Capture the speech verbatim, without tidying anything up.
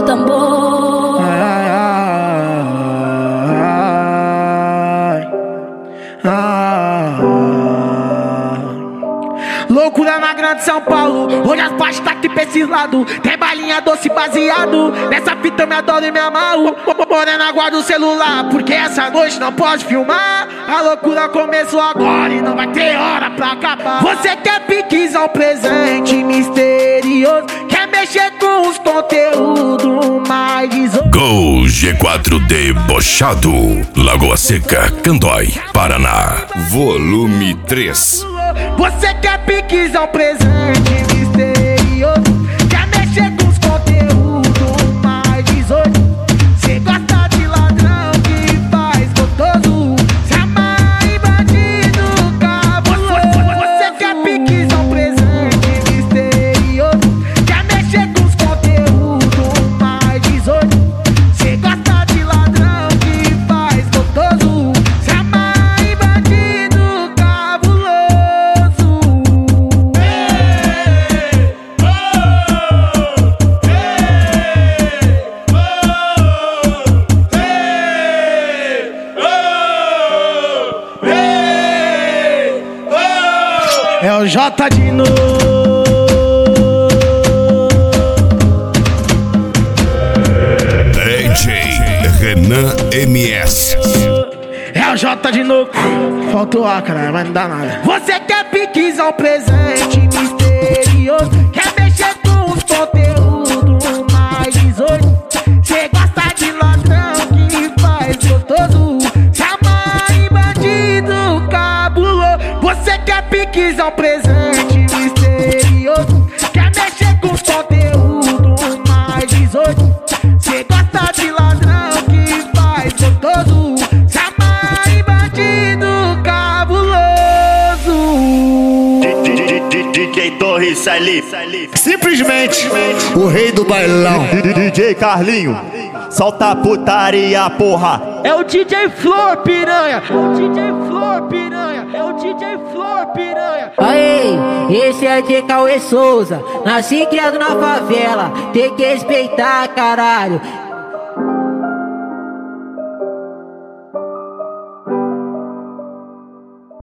do tambor. Ai, ai, ai. Loucura na grande São Paulo, hoje as partes tá aqui pra esse lado. Tem balinha doce baseado, nessa fita eu me adoro e me amarro. Morena, guarda o celular, porque essa noite não pode filmar. A loucura começou agora e não vai ter hora pra acabar. Você quer piquizar um presente misterioso, quer mexer com os conteúdos mais desosso. Gol G quatro Debochado, Lagoa Seca, Candói, Paraná. Volume três. Você quer piquizar um presente misterioso, quer mexer com os conteúdos mais dezoito. Cê gosta de ladrão que faz gostoso, se amarra em bandido cabuloso. Você quer piquizar um presente misterioso, quer mexer com os conteúdos mais dezoito. Cê gosta de ladrão que faz gostoso, se amarra em bandido cabuloso. É o J de novo. D J Renan M S. É o J de novo. Faltou A, cara, mas não dá nada. Você quer piquizar um presente misterioso, quer mexer com os conteúdos mais dezoito. Cê gosta de ladrão que faz gostoso, se amarra em bandido cabuloso. Você quer piquizar um presente misterioso, quer mexer com os conteúdos mais dezoito. Cê gosta de ladrão que faz gostoso, se amarra em bandido cabuloso. D J Torres ali, Simplesmente o rei do bailão. D J Carlinho, solta a putaria, porra. É o D J Flor Piranha, é o D J Flor Piranha, é o D J Flor Piranha. Aê, esse é de Cauê Souza, nasci e criado na favela, tem que respeitar, caralho.